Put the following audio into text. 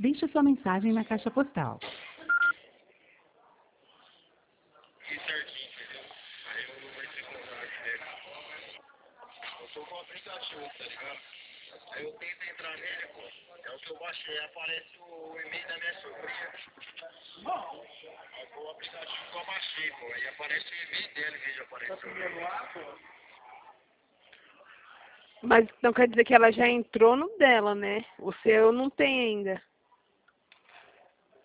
Deixe sua mensagem na caixa postal. E certinho, entendeu? Aí eu vou ter contato dele. Eu tô com o aplicativo, tá ligado? Aí eu tento entrar nele, pô. É o que eu baixei, aparece o e-mail da minha sobrinha. Bom. Aí foi o aplicativo que eu baixei, pô. Aí aparece o e-mail dele, em vez de aparecer o e-mail. Mas então quer dizer que ela já entrou no dela, né? O seu não tem ainda.